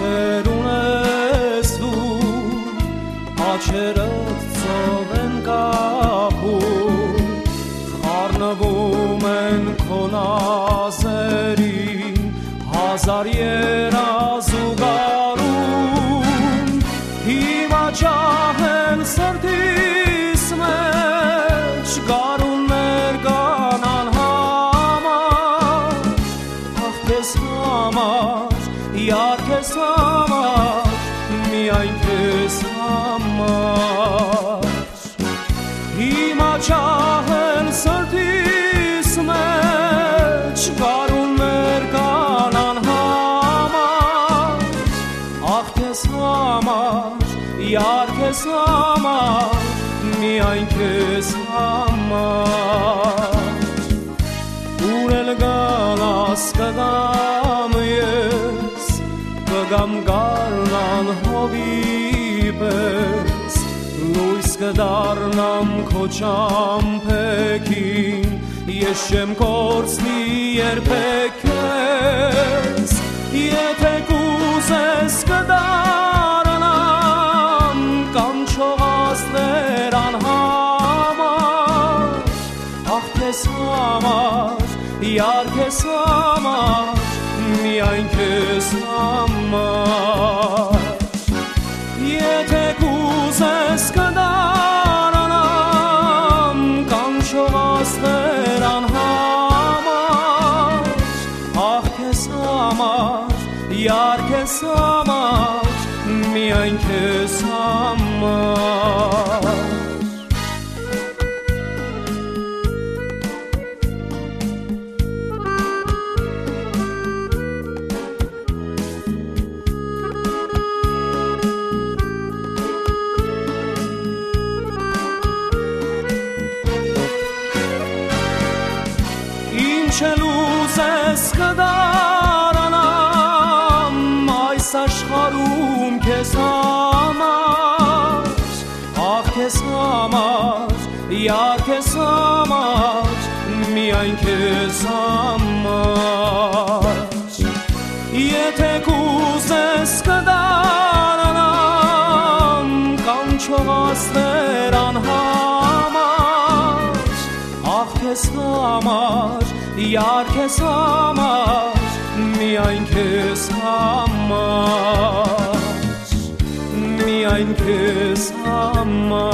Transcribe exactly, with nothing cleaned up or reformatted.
Ախերուն ես դու, աչերդ ծով են կապում, խառնվում են քո նազերին, հազար երազուգարում, հիմա ջահել սրտիս մեջ, գարուններ կանան համար, ախ քեզ համար, յար քեզ համար, միայն քեզ համար, հիմա ջահել սրտիս մեջ, գարուններ կանան համար, ախ քեզ համար, յար քեզ համար, միայն քեզ համար, ուր էլ գալաս կգամ ես, կգամ գարնան հովի պես, լույս կդառնամ քո ճամփեքին, ես չեմ կորցնի երբեք քեզ, եթե կուզես կդառնամ կանչողացներ անհամար, ախ քեզ համար, յար քեզ համար, միայն քեզ համար, եթե կուզես կդառնամ կանչողացներ անհամար, ախ քեզ համար, յար քեզ համար, միայն քեզ համար. Ինչ էլ ուզես կդառնամ այս աշխարհում քեզ համար, ախ քեզ համար, յար քեզ համար, միայն քեզ համար, եթե կուզես կդառնամ կանչողացներ անհամար, ախ քեզ համար, յար քեզ համար, միայն քեզ համար, միայն քեզ համար.